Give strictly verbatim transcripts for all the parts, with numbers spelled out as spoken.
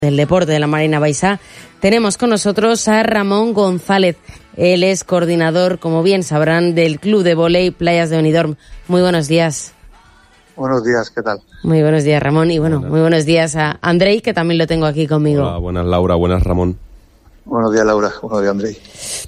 Del deporte de la Marina Baixa, tenemos con nosotros a Ramón González. Él es coordinador, como bien sabrán, del Club de Vóley Playas de Benidorm. Muy buenos días. Buenos días, ¿qué tal? Muy buenos días, Ramón, y bueno, buenas. Muy buenos días a Andrei, que también lo tengo aquí conmigo. Hola, buenas Laura, buenas Ramón. Buenos días, Laura, buenos días, Andrei.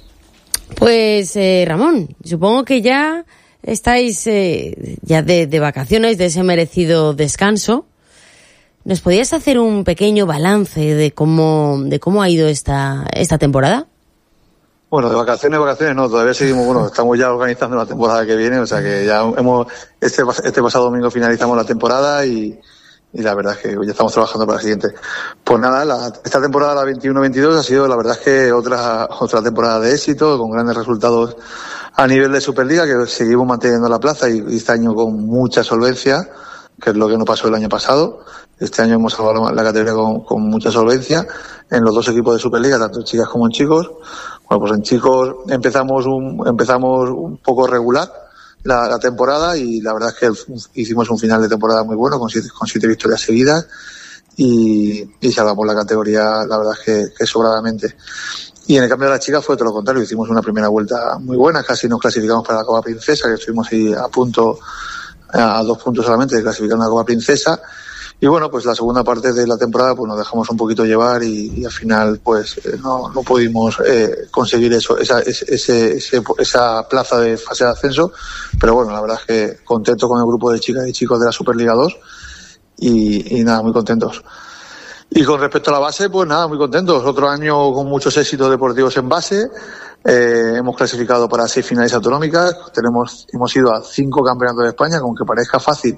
Pues, eh, Ramón, supongo que ya estáis eh, ya de, de vacaciones, de ese merecido descanso. ¿Nos podías hacer un pequeño balance de cómo de cómo ha ido esta esta temporada? Bueno, de vacaciones, vacaciones no, todavía seguimos, bueno, estamos ya organizando la temporada que viene, o sea que ya hemos, este, este pasado domingo finalizamos la temporada y, y la verdad es que ya estamos trabajando para la siguiente. Pues nada, la, esta temporada, la veintiuno veintidós, ha sido la verdad es que otra, otra temporada de éxito, con grandes resultados a nivel de Superliga, que seguimos manteniendo la plaza y, y este año con mucha solvencia, que es lo que no pasó el año pasado. Este año hemos salvado la categoría con, con mucha solvencia en los dos equipos de Superliga, tanto en chicas como en chicos. Bueno, pues en chicos empezamos un, empezamos un poco regular la, la temporada y la verdad es que hicimos un final de temporada muy bueno con siete, con siete victorias seguidas y, y salvamos la categoría, la verdad es que, que sobradamente. Y en el cambio de las chicas fue todo lo contrario, hicimos una primera vuelta muy buena, casi nos clasificamos para la Copa Princesa, que estuvimos ahí a punto, a dos puntos solamente de clasificar una Copa Princesa. Y bueno, pues la segunda parte de la temporada pues nos dejamos un poquito llevar y, y al final pues eh, no, no pudimos eh, conseguir eso, esa, ese, ese, esa plaza de fase de ascenso, pero bueno, la verdad es que contento con el grupo de chicas y chicos de la Superliga dos y, y nada, muy contentos. Y con respecto a la base, pues nada, muy contentos. Otro año con muchos éxitos deportivos en base. Eh, hemos clasificado para seis finales autonómicas. Tenemos, hemos ido a cinco campeonatos de España, que aunque parezca fácil,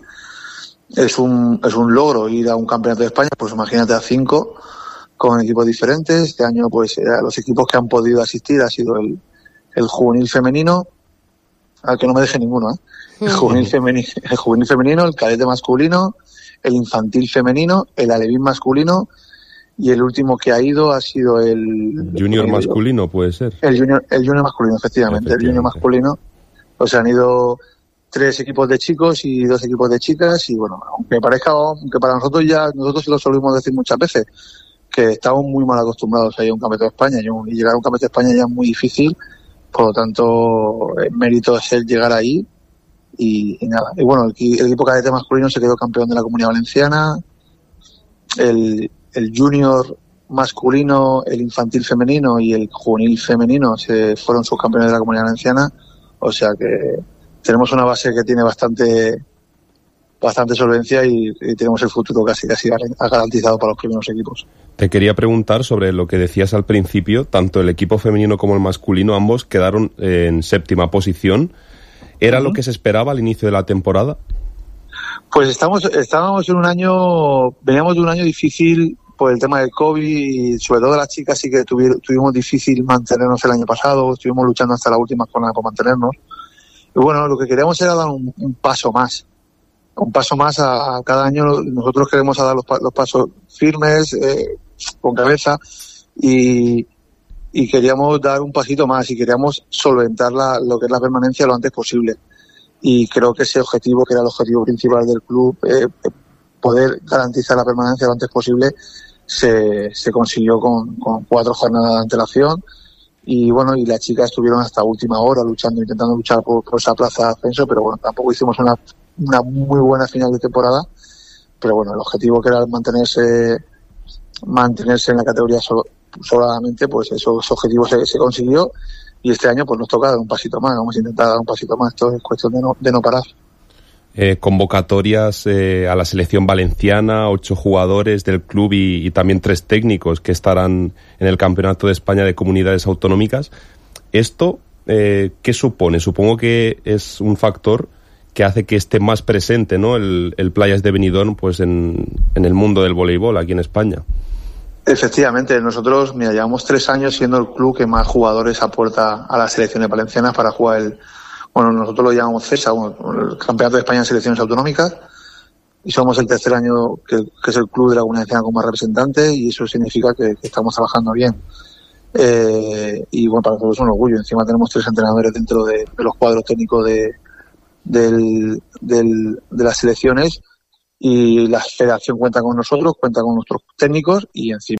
es un, es un logro ir a un campeonato de España, pues imagínate a cinco con equipos diferentes. Este año, pues, eh, los equipos que han podido asistir ha sido el, el juvenil femenino, al que no me deje ninguno, ¿eh? El juvenil femenino, el juvenil femenino, el cadete masculino, el infantil femenino, el alevín masculino y el último que ha ido ha sido el Junior el, masculino, puede ser. El junior, el junior masculino, efectivamente, efectivamente, el junior masculino. O sea, han ido tres equipos de chicos y dos equipos de chicas y bueno, aunque parezca, aunque para nosotros ya, nosotros lo solemos decir muchas veces, que estamos muy mal acostumbrados a ir a un campeonato de España y, un, y llegar a un campeonato de España ya es muy difícil, por lo tanto el mérito es el llegar ahí y, y nada. Y bueno, el, el equipo cadete masculino se quedó campeón de la Comunidad Valenciana, el, el junior masculino, el infantil femenino y el juvenil femenino se fueron subcampeones de la Comunidad Valenciana, o sea que tenemos una base que tiene bastante bastante solvencia y, y tenemos el futuro casi casi garantizado para los primeros equipos. Te quería preguntar sobre lo que decías al principio, tanto el equipo femenino como el masculino, ambos quedaron eh, en séptima posición. ¿Era uh-huh. lo que se esperaba al inicio de la temporada? Pues estamos estábamos en un año, veníamos de un año difícil por el tema del COVID y sobre todo las chicas sí que tuvieron, tuvimos difícil mantenernos el año pasado, estuvimos luchando hasta la última jornada por mantenernos. Y bueno, lo que queríamos era dar un, un paso más, un paso más a, a cada año. Nosotros queremos dar los, los pasos firmes, eh, con cabeza, y, y queríamos dar un pasito más y queríamos solventar la, lo que es la permanencia lo antes posible. Y creo que ese objetivo, que era el objetivo principal del club, eh, poder garantizar la permanencia lo antes posible, se, se consiguió con, con cuatro jornadas de antelación. Y bueno, y las chicas estuvieron hasta última hora luchando, intentando luchar por, por esa plaza de ascenso, pero bueno, tampoco hicimos una, una muy buena final de temporada. Pero bueno, el objetivo que era mantenerse, mantenerse en la categoría solo, solamente, pues eso, ese objetivo se, se consiguió. Y este año pues nos toca dar un pasito más, vamos a intentar dar un pasito más, esto es cuestión de no, de no parar. Eh, convocatorias eh, a la selección valenciana, ocho jugadores del club y, y también tres técnicos que estarán en el Campeonato de España de Comunidades Autonómicas. ¿Esto eh, qué supone? Supongo que es un factor que hace que esté más presente, ¿no?, el, el Playas de Benidorm pues en, en el mundo del voleibol aquí en España. Efectivamente, nosotros mira, llevamos tres años siendo el club que más jugadores aporta a las selecciones valencianas para jugar el... Bueno, nosotros lo llamamos CESA, el Campeonato de España en Selecciones Autonómicas, y somos el tercer año que, que es el club de la Comunidad Valenciana como representante, y eso significa que, que estamos trabajando bien. Eh, y bueno, para nosotros es un orgullo. Encima tenemos tres entrenadores dentro de, de los cuadros técnicos de, del, del, de las selecciones, y la federación cuenta con nosotros, cuenta con nuestros técnicos y encima